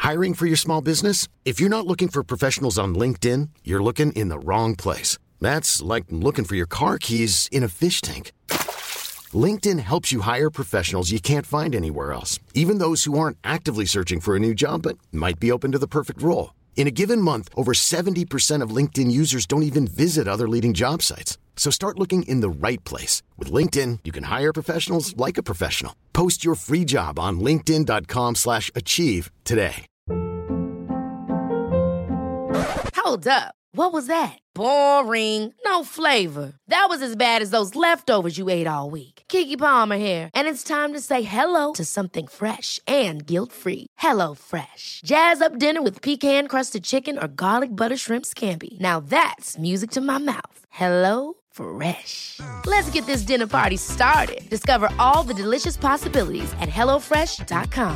Hiring for your small business? If you're not looking for professionals on LinkedIn, you're looking in the wrong place. That's like looking for your car keys in a fish tank. LinkedIn helps you hire professionals you can't find anywhere else, even those who aren't actively searching for a new job but might be open to the perfect role. In a given month, over 70% of LinkedIn users don't even visit other leading job sites. So start looking in the right place. With LinkedIn, you can hire professionals like a professional. Post your free job on linkedin.com/achieve today. Hold up. What was that? Boring. No flavor. That was as bad as those leftovers you ate all week. Keke Palmer here, and it's time to say hello to something fresh and guilt-free. Hello Fresh. Jazz up dinner with pecan-crusted chicken or garlic butter shrimp scampi. Now that's music to my mouth. Hello Fresh. Let's get this dinner party started. Discover all the delicious possibilities at hellofresh.com.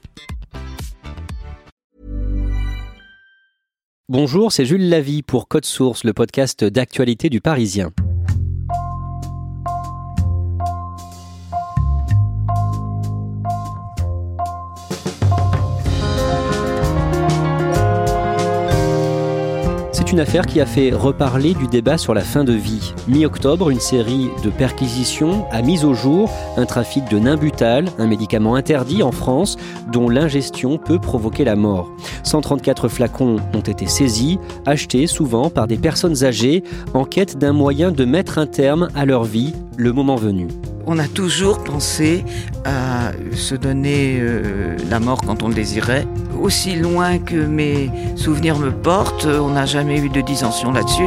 Bonjour, c'est Jules Lavie pour Code Source, le podcast d'actualité du Parisien. C'est une affaire qui a fait reparler du débat sur la fin de vie. Mi-octobre, une série de perquisitions a mis au jour un trafic de Nimbutal, un médicament interdit en France dont l'ingestion peut provoquer la mort. 134 flacons ont été saisis, achetés souvent par des personnes âgées en quête d'un moyen de mettre un terme à leur vie, le moment venu. On a toujours pensé à se donner la mort quand on le désirait. Aussi loin que mes souvenirs me portent, on n'a jamais eu de dissension là-dessus.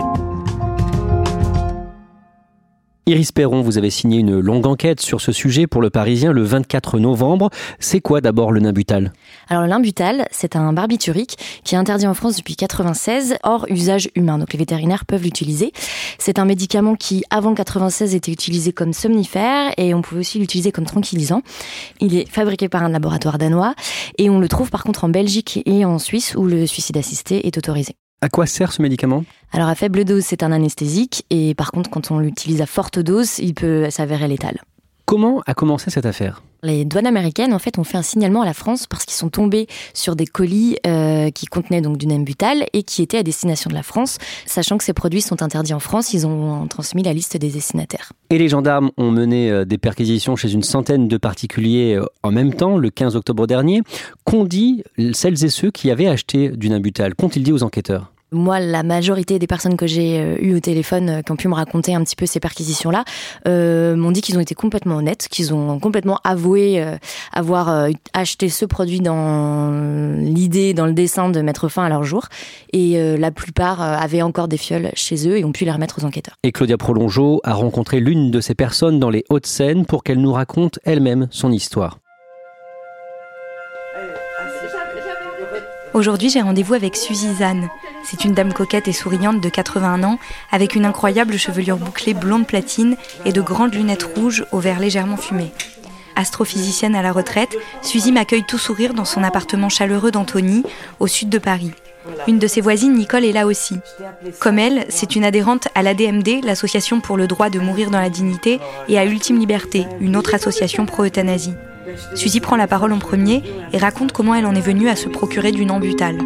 Iris Perron, vous avez signé une longue enquête sur ce sujet pour Le Parisien le 24 novembre. C'est quoi d'abord le Nimbutal ? Alors le Nimbutal, c'est un barbiturique qui est interdit en France depuis 1996, hors usage humain. Donc les vétérinaires peuvent l'utiliser. C'est un médicament qui, avant 1996, était utilisé comme somnifère et on pouvait aussi l'utiliser comme tranquillisant. Il est fabriqué par un laboratoire danois et on le trouve par contre en Belgique et en Suisse où le suicide assisté est autorisé. À quoi sert ce médicament ? Alors à faible dose, c'est un anesthésique et par contre, quand on l'utilise à forte dose, il peut s'avérer létal. Comment a commencé cette affaire ? Les douanes américaines, en fait, ont fait un signalement à la France parce qu'ils sont tombés sur des colis qui contenaient donc du Nimbutal et qui étaient à destination de la France. Sachant que ces produits sont interdits en France, ils ont transmis la liste des destinataires. Et les gendarmes ont mené des perquisitions chez une centaine de particuliers en même temps, le 15 octobre dernier. Qu'ont dit celles et ceux qui avaient acheté du Nimbutal ? Qu'ont-ils dit aux enquêteurs ? Moi, la majorité des personnes que j'ai eues au téléphone, qui ont pu me raconter un petit peu ces perquisitions-là, m'ont dit qu'ils ont été complètement honnêtes, qu'ils ont complètement avoué avoir acheté ce produit dans l'idée, dans le dessein de mettre fin à leur jour. Et la plupart avaient encore des fioles chez eux et ont pu les remettre aux enquêteurs. Et Claudia Prolongeau a rencontré l'une de ces personnes dans les Hauts-de-Seine pour qu'elle nous raconte elle-même son histoire. Aujourd'hui, j'ai rendez-vous avec Suzy Zahn. C'est une dame coquette et souriante de 81 ans, avec une incroyable chevelure bouclée blonde platine et de grandes lunettes rouges au verre légèrement fumé. Astrophysicienne à la retraite, Suzy m'accueille tout sourire dans son appartement chaleureux d'Antony, au sud de Paris. Une de ses voisines, Nicole, est là aussi. Comme elle, c'est une adhérente à l'ADMD, l'association pour le droit de mourir dans la dignité, et à Ultime Liberté, une autre association pro-euthanasie. Suzy prend la parole en premier et raconte comment elle en est venue à se procurer du Nimbutal.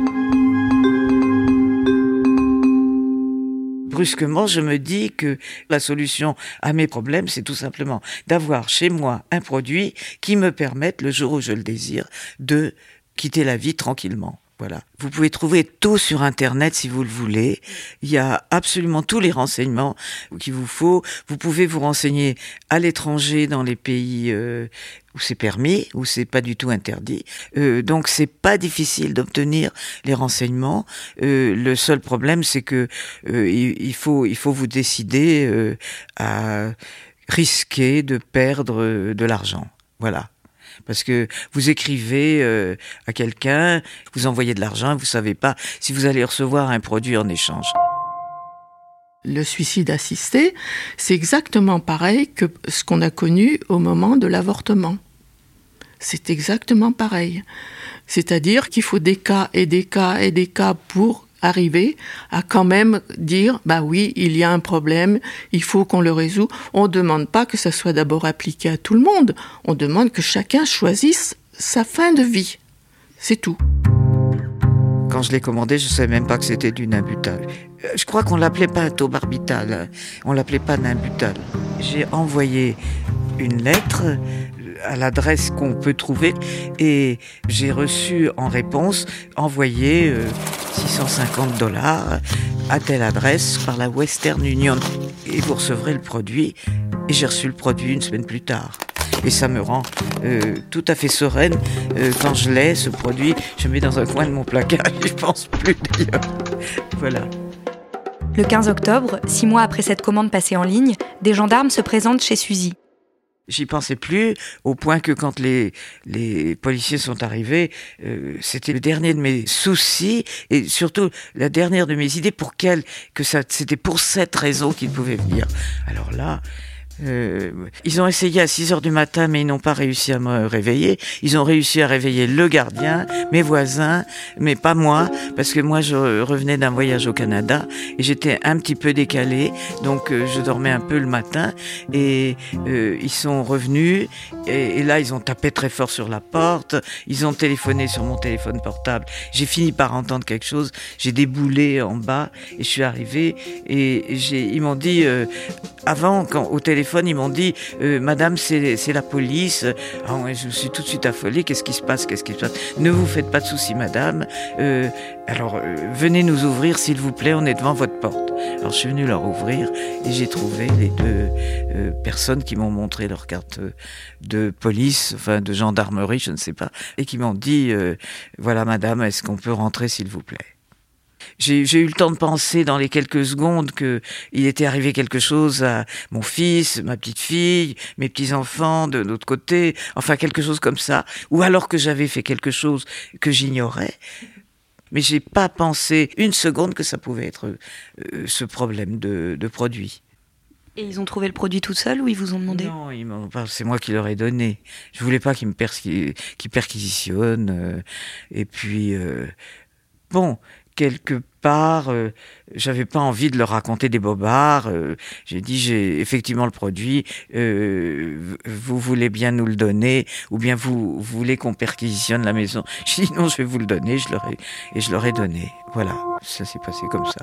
Brusquement, je me dis que la solution à mes problèmes, c'est tout simplement d'avoir chez moi un produit qui me permette, le jour où je le désire, de quitter la vie tranquillement. Voilà. Vous pouvez trouver tout sur Internet si vous le voulez. Il y a absolument tous les renseignements qu'il vous faut. Vous pouvez vous renseigner à l'étranger dans les pays où c'est permis, où c'est pas du tout interdit. Donc c'est pas difficile d'obtenir les renseignements. Le seul problème, c'est que il faut vous décider à risquer de perdre de l'argent. Voilà. Parce que vous écrivez à quelqu'un, vous envoyez de l'argent, vous savez pas si vous allez recevoir un produit en échange. Le suicide assisté, c'est exactement pareil que ce qu'on a connu au moment de l'avortement. C'est exactement pareil. C'est-à-dire qu'il faut des cas et des cas et des cas pour arriver à quand même dire, bah oui, il y a un problème, il faut qu'on le résout. On ne demande pas que ça soit d'abord appliqué à tout le monde. On demande que chacun choisisse sa fin de vie. C'est tout. Quand je l'ai commandé, je ne savais même pas que c'était du Nimbutal. Je crois qu'on ne l'appelait pas un Tobarbital, on ne l'appelait pas Nimbutal. J'ai envoyé une lettre à l'adresse qu'on peut trouver et j'ai reçu en réponse envoyer $650 à telle adresse par la Western Union. Et vous recevrez le produit. Et j'ai reçu le produit une semaine plus tard. Et ça me rend tout à fait sereine. Quand je l'ai, ce produit, je le mets dans un coin de mon placard. Je pense plus d'ailleurs. Voilà. Le 15 octobre, 6 mois après cette commande passée en ligne, des gendarmes se présentent chez Suzy. J'y pensais plus, au point que quand les policiers sont arrivés, c'était le dernier de mes soucis, et surtout la dernière de mes idées c'était pour cette raison qu'ils pouvaient venir. Alors là, ils ont essayé à 6h du matin, mais ils n'ont pas réussi à me réveiller. Ils ont réussi à réveiller le gardien, mes voisins, mais pas moi, parce que moi je revenais d'un voyage au Canada et j'étais un petit peu décalée, donc je dormais un peu le matin et ils sont revenus et là ils ont tapé très fort sur la porte, ils ont téléphoné sur mon téléphone portable. J'ai fini par entendre quelque chose, j'ai déboulé en bas et je suis arrivée et ils m'ont dit avant, au téléphone, ils m'ont dit Madame, c'est la police. Ah ouais, je me suis tout de suite affolée. Qu'est-ce qui se passe? Ne vous faites pas de soucis, madame. Venez nous ouvrir, s'il vous plaît. On est devant votre porte. Alors, je suis venue leur ouvrir et j'ai trouvé les deux personnes qui m'ont montré leur carte de police, enfin de gendarmerie, je ne sais pas, et qui m'ont dit voilà, madame, est-ce qu'on peut rentrer, s'il vous plaît? J'ai eu le temps de penser dans les quelques secondes qu'il était arrivé quelque chose à mon fils, ma petite fille, mes petits-enfants de l'autre côté, enfin quelque chose comme ça, ou alors que j'avais fait quelque chose que j'ignorais. Mais j'ai pas pensé une seconde que ça pouvait être ce problème de produit. Et ils ont trouvé le produit tout seul ou ils vous ont demandé? Non, c'est moi qui leur ai donné. Je voulais pas qu'ils perquisitionnent. Et puis, quelque part, j'avais pas envie de leur raconter des bobards. J'ai dit, j'ai effectivement le produit. Vous voulez bien nous le donner, ou bien vous voulez qu'on perquisitionne la maison? J'ai dit non, je vais vous le donner. Je leur ai donné. Voilà, ça s'est passé comme ça.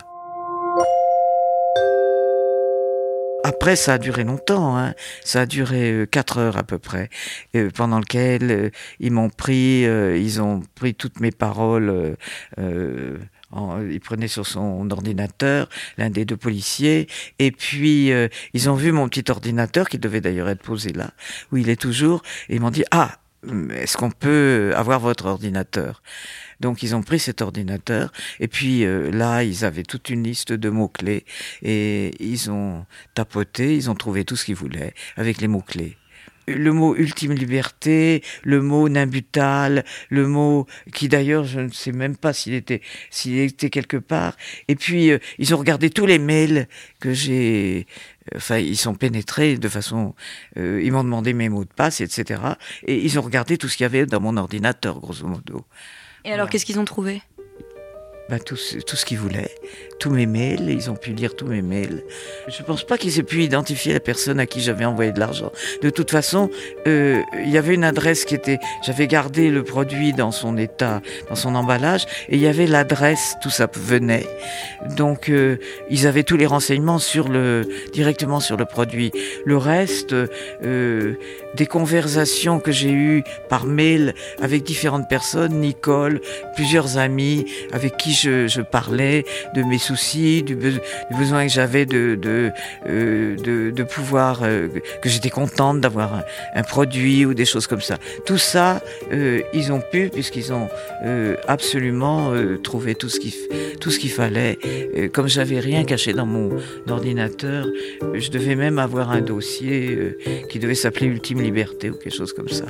Après, ça a duré longtemps, hein. Ça a duré 4 heures à peu près, pendant lequel ils ont pris toutes mes paroles. Il prenait sur son ordinateur, l'un des 2 policiers, et puis ils ont vu mon petit ordinateur, qui devait d'ailleurs être posé là, où il est toujours, et ils m'ont dit « Ah, est-ce qu'on peut avoir votre ordinateur ?» Donc ils ont pris cet ordinateur, et puis là, ils avaient toute une liste de mots-clés, et ils ont tapoté, ils ont trouvé tout ce qu'ils voulaient, avec les mots-clés. Le mot ultime liberté, le mot Nimbutal, le mot qui d'ailleurs je ne sais même pas s'il était quelque part. Et puis ils ont regardé tous les mails que j'ai. Enfin, ils sont pénétrés de façon. Ils m'ont demandé mes mots de passe, etc. Et ils ont regardé tout ce qu'il y avait dans mon ordinateur, grosso modo. Et alors, qu'est-ce qu'ils ont trouvé? Tout ce qu'ils voulaient, tous mes mails, ils ont pu lire tous mes mails. Je pense pas qu'ils aient pu identifier la personne à qui j'avais envoyé de l'argent. De toute façon, il y avait une adresse j'avais gardé le produit dans son état, dans son emballage, et il y avait l'adresse, tout ça venait. Donc, ils avaient tous les renseignements directement sur le produit. Le reste, des conversations que j'ai eues par mail avec différentes personnes, Nicole, plusieurs amis, avec qui je parlais de mes soucis, du besoin que j'avais de pouvoir, que j'étais contente d'avoir un produit ou des choses comme ça. Tout ça, ils ont pu, puisqu'ils ont absolument trouvé tout ce qu'il fallait. Comme j'avais rien caché dans mon ordinateur, je devais même avoir un dossier qui devait s'appeler Ultime Liberté ou quelque chose comme ça.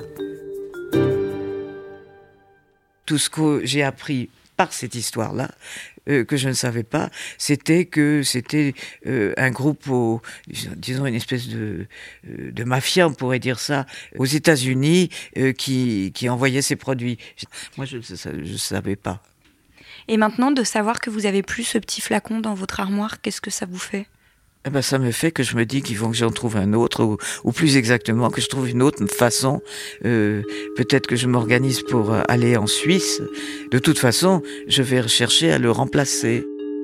Tout ce que j'ai appris par cette histoire-là, que je ne savais pas, c'était un groupe, disons une espèce de mafia, on pourrait dire ça, aux États-Unis, qui envoyait ses produits. Moi, je ne savais pas. Et maintenant, de savoir que vous avez plus ce petit flacon dans votre armoire, qu'est-ce que ça vous fait? Eh ben, ça me fait que je me dis qu'il faut que j'en trouve un autre, ou plus exactement, que je trouve une autre façon. Peut-être que je m'organise pour aller en Suisse. De toute façon, je vais chercher à le remplacer.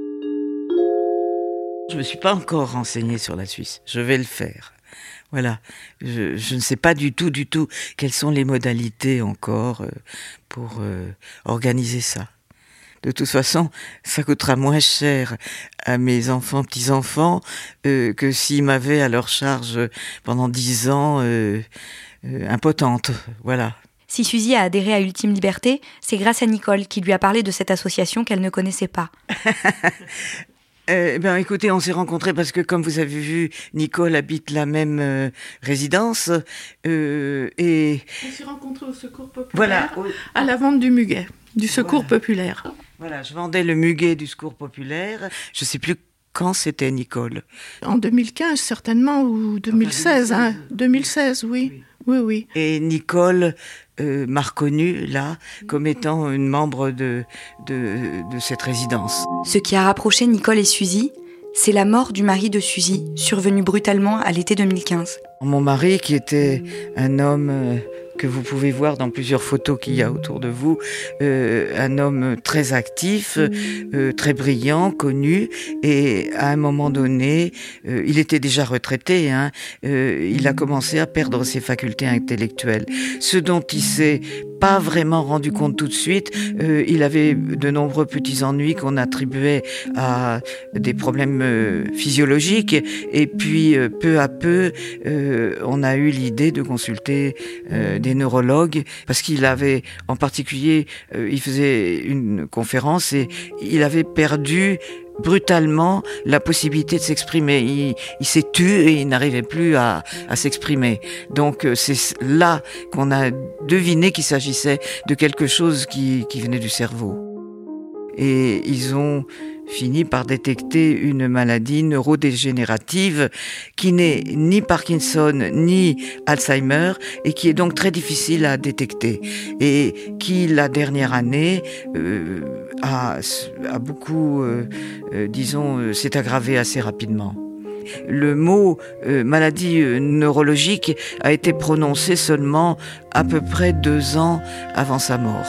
Je me suis pas encore renseignée sur la Suisse. Je vais le faire. Voilà. Je ne sais pas du tout quelles sont les modalités encore pour organiser ça. De toute façon, ça coûtera moins cher à mes enfants, petits-enfants, que s'ils m'avaient à leur charge pendant 10 ans impotente. Voilà. Si Suzy a adhéré à Ultime Liberté, c'est grâce à Nicole qui lui a parlé de cette association qu'elle ne connaissait pas. Écoutez, on s'est rencontrés parce que, comme vous avez vu, Nicole habite la même résidence. Et on s'est rencontrés au Secours Populaire, voilà, à la vente du muguet, du Secours Populaire. Voilà, je vendais le muguet du Secours Populaire. Je ne sais plus quand c'était, Nicole. En 2015, certainement, ou 2016. 2016, oui. Oui. Et Nicole m'a reconnue, là, comme étant une membre de cette résidence. Ce qui a rapproché Nicole et Suzy, c'est la mort du mari de Suzy, survenue brutalement à l'été 2015. Mon mari, qui était un homme que vous pouvez voir dans plusieurs photos qu'il y a autour de vous, un homme très actif, très brillant, connu, et à un moment donné, il était déjà retraité, il a commencé à perdre ses facultés intellectuelles, ce dont il s'est pas vraiment rendu compte tout de suite. Il avait de nombreux petits ennuis qu'on attribuait à des problèmes physiologiques, et puis peu à peu, on a eu l'idée de consulter des neurologues, parce qu'il avait, en particulier, il faisait une conférence et il avait perdu brutalement la possibilité de s'exprimer. Il s'est tu et il n'arrivait plus à s'exprimer. Donc c'est là qu'on a deviné qu'il s'agissait de quelque chose qui venait du cerveau. Et ils ont fini par détecter une maladie neurodégénérative qui n'est ni Parkinson ni Alzheimer et qui est donc très difficile à détecter et qui, la dernière année, a beaucoup, s'est aggravé assez rapidement. Le mot maladie neurologique a été prononcé seulement à peu près 2 ans avant sa mort.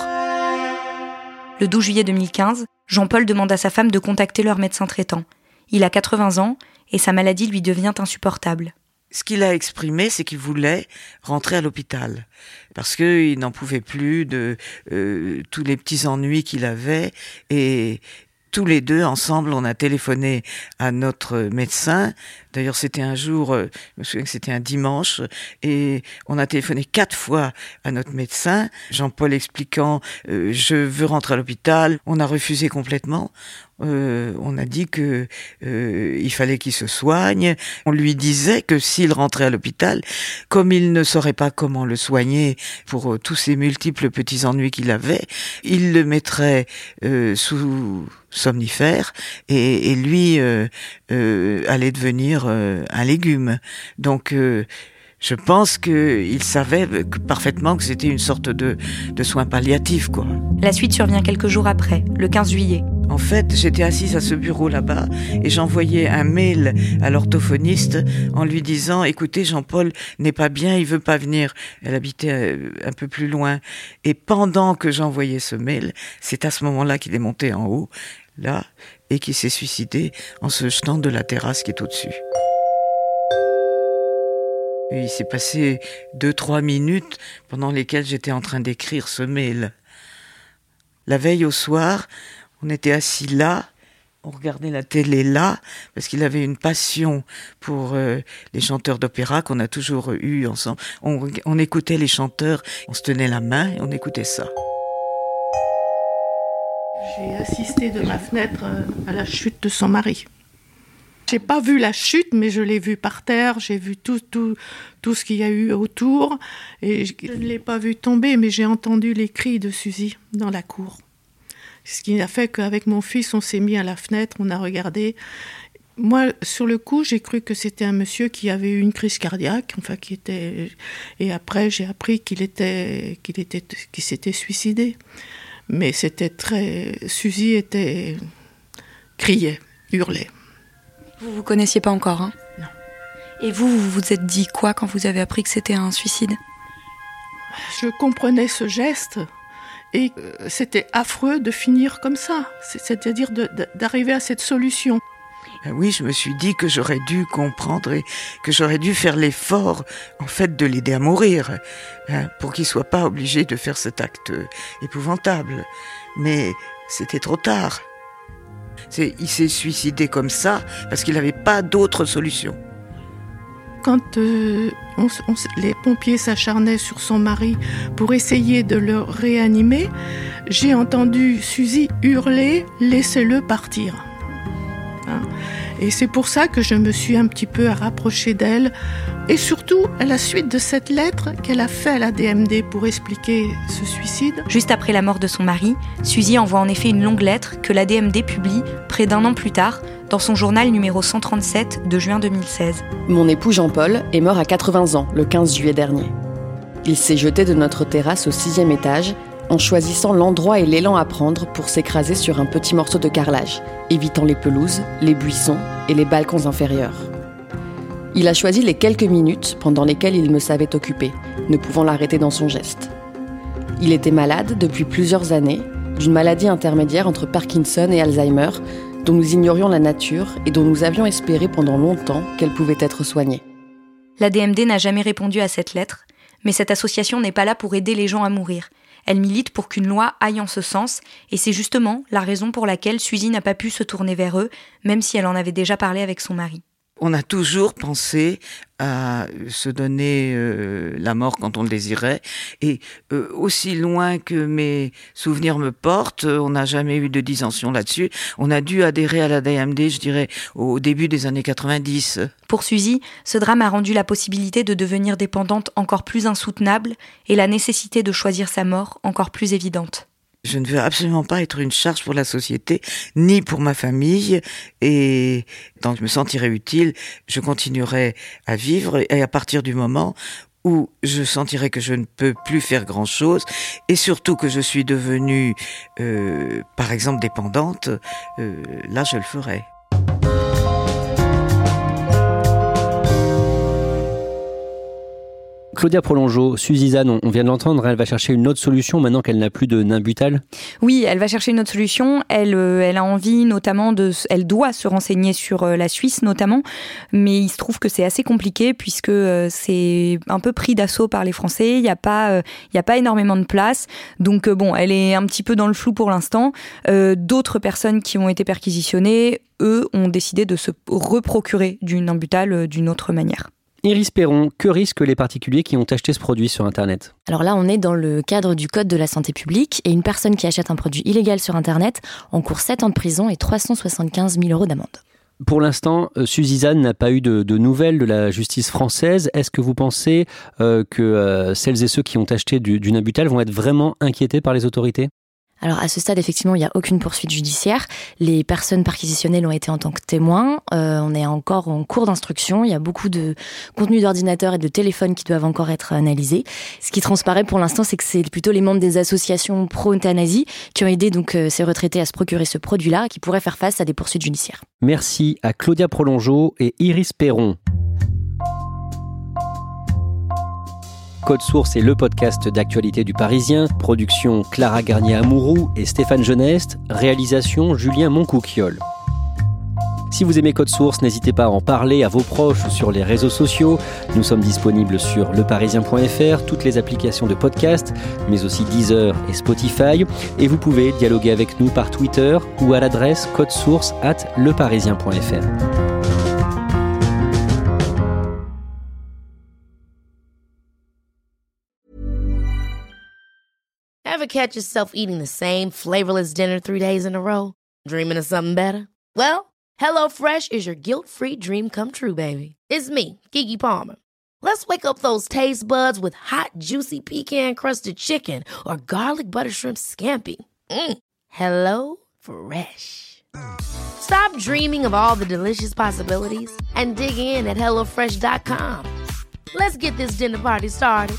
Le 12 juillet 2015, Jean-Paul demande à sa femme de contacter leur médecin traitant. Il a 80 ans et sa maladie lui devient insupportable. Ce qu'il a exprimé, c'est qu'il voulait rentrer à l'hôpital parce qu'il n'en pouvait plus de tous les petits ennuis qu'il avait, et tous les deux, ensemble, on a téléphoné à notre médecin. D'ailleurs, c'était un jour, je me souviens que c'était un dimanche, et on a téléphoné 4 fois à notre médecin, Jean-Paul expliquant « je veux rentrer à l'hôpital ». On a refusé complètement. On a dit que il fallait qu'il se soigne. On lui disait que s'il rentrait à l'hôpital, comme il ne saurait pas comment le soigner pour tous ces multiples petits ennuis qu'il avait, il le mettrait sous somnifère et lui allait devenir un légume. Donc je pense qu'il savait parfaitement que c'était une sorte de soin palliatif, quoi. La suite survient quelques jours après, le 15 juillet. En fait, j'étais assise à ce bureau là-bas et j'envoyais un mail à l'orthophoniste en lui disant « Écoutez, Jean-Paul n'est pas bien, il veut pas venir ». Elle habitait un peu plus loin. Et pendant que j'envoyais ce mail, c'est à ce moment-là qu'il est monté en haut, là, et qu'il s'est suicidé en se jetant de la terrasse qui est au-dessus. Et il s'est passé 2-3 minutes pendant lesquelles j'étais en train d'écrire ce mail. La veille au soir, on était assis là, on regardait la télé là, parce qu'il avait une passion pour les chanteurs d'opéra qu'on a toujours eu ensemble. On écoutait les chanteurs, on se tenait la main et on écoutait ça. J'ai assisté de ma fenêtre à la chute de son mari. J'ai pas vu la chute, mais je l'ai vu par terre, j'ai vu tout ce qu'il y a eu autour, et je ne l'ai pas vu tomber, mais j'ai entendu les cris de Suzy dans la cour. Ce qui a fait qu'avec mon fils, on s'est mis à la fenêtre, on a regardé. Moi, sur le coup, j'ai cru que c'était un monsieur qui avait eu une crise cardiaque, et après, j'ai appris qu'il s'était suicidé. Mais c'était Suzy criait, hurlait. Vous connaissiez pas encore, hein ? Non. Et vous vous êtes dit quoi quand vous avez appris que c'était un suicide ? Je comprenais ce geste et c'était affreux de finir comme ça, c'est-à-dire d'arriver à cette solution. Oui, je me suis dit que j'aurais dû comprendre et que j'aurais dû faire l'effort, en fait, de l'aider à mourir, pour qu'il soit pas obligé de faire cet acte épouvantable. Mais c'était trop tard. Il s'est suicidé comme ça parce qu'il n'avait pas d'autre solution. Quand les pompiers s'acharnaient sur son mari pour essayer de le réanimer, j'ai entendu Suzy hurler « Laissez-le partir ». Et c'est pour ça que je me suis un petit peu rapprochée d'elle. Et surtout, à la suite de cette lettre qu'elle a faite à la DMD pour expliquer ce suicide. Juste après la mort de son mari, Suzy envoie en effet une longue lettre que la DMD publie près d'un an plus tard dans son journal numéro 137 de juin 2016. Mon époux Jean-Paul est mort à 80 ans le 15 juillet dernier. Il s'est jeté de notre terrasse au 6e étage en choisissant l'endroit et l'élan à prendre pour s'écraser sur un petit morceau de carrelage, évitant les pelouses, les buissons et les balcons inférieurs. Il a choisi les quelques minutes pendant lesquelles il me savait occupé, ne pouvant l'arrêter dans son geste. Il était malade depuis plusieurs années, d'une maladie intermédiaire entre Parkinson et Alzheimer, dont nous ignorions la nature et dont nous avions espéré pendant longtemps qu'elle pouvait être soignée. La DMD n'a jamais répondu à cette lettre, mais cette association n'est pas là pour aider les gens à mourir. Elle milite pour qu'une loi aille en ce sens, et c'est justement la raison pour laquelle Suzy n'a pas pu se tourner vers eux, même si elle en avait déjà parlé avec son mari. On a toujours pensé à se donner la mort quand on le désirait. Et aussi loin que mes souvenirs me portent, on n'a jamais eu de dissension là-dessus. On a dû adhérer à la DMD, je dirais, au début des années 90. Pour Suzy, ce drame a rendu la possibilité de devenir dépendante encore plus insoutenable et la nécessité de choisir sa mort encore plus évidente. Je ne veux absolument pas être une charge pour la société, ni pour ma famille, et tant que je me sentirai utile, je continuerai à vivre, et à partir du moment où je sentirai que je ne peux plus faire grand-chose, et surtout que je suis devenue, par exemple, dépendante, là je le ferai. Claudia Prolongeau, Suzizanne, on vient de l'entendre, elle va chercher une autre solution maintenant qu'elle n'a plus de Nimbutal. Oui, elle va chercher une autre solution. Elle a envie notamment elle doit se renseigner sur la Suisse notamment, mais il se trouve que c'est assez compliqué puisque c'est un peu pris d'assaut par les Français. Il y a pas énormément de place, donc elle est un petit peu dans le flou pour l'instant. D'autres personnes qui ont été perquisitionnées, eux, ont décidé de se reprocurer du Nimbutal d'une autre manière. Iris Perron, que risquent les particuliers qui ont acheté ce produit sur Internet ? Alors là, on est dans le cadre du Code de la santé publique et une personne qui achète un produit illégal sur Internet encourt 7 ans de prison et 375 000 € d'amende. Pour l'instant, Suzizanne n'a pas eu de nouvelles de la justice française. Est-ce que vous pensez que celles et ceux qui ont acheté du Nimbutal vont être vraiment inquiétés par les autorités ? Alors à ce stade, effectivement, il n'y a aucune poursuite judiciaire. Les personnes perquisitionnées l'ont été en tant que témoins. On est encore en cours d'instruction. Il y a beaucoup de contenus d'ordinateur et de téléphones qui doivent encore être analysés. Ce qui transparaît pour l'instant, c'est que c'est plutôt les membres des associations pro-euthanasie qui ont aidé donc ces retraités à se procurer ce produit-là, qui pourraient faire face à des poursuites judiciaires. Merci à Claudia Prolongeau et Iris Perron. Code Source est le podcast d'actualité du Parisien. Production Clara Garnier-Amouroux et Stéphane Geneste. Réalisation Julien Moncouquiol. Si vous aimez Code Source, n'hésitez pas à en parler à vos proches ou sur les réseaux sociaux. Nous sommes disponibles sur leparisien.fr, toutes les applications de podcast, mais aussi Deezer et Spotify. Et vous pouvez dialoguer avec nous par Twitter ou à l'adresse codesource@leparisien.fr. Ever catch yourself eating the same flavorless dinner 3 days in a row? Dreaming of something better? Well, HelloFresh is your guilt-free dream come true, baby. It's me, Keke Palmer. Let's wake up those taste buds with hot, juicy pecan-crusted chicken or garlic butter shrimp scampi. Hello Fresh. Stop dreaming of all the delicious possibilities and dig in at HelloFresh.com. Let's get this dinner party started.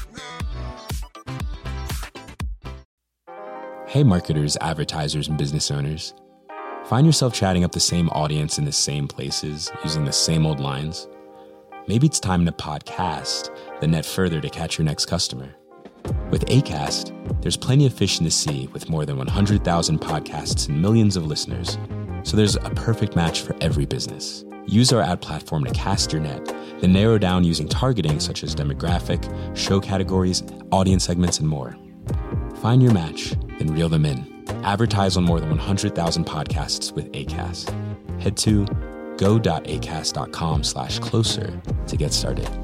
Hey marketers, advertisers, and business owners. Find yourself chatting up the same audience in the same places, using the same old lines? Maybe it's time to podcast, then net further to catch your next customer. With Acast, there's plenty of fish in the sea with more than 100,000 podcasts and millions of listeners. So there's a perfect match for every business. Use our ad platform to cast your net, then narrow down using targeting such as demographic, show categories, audience segments, and more. Find your match, then reel them in. Advertise on more than 100,000 podcasts with Acast. Head to go.acast.com/closer to get started.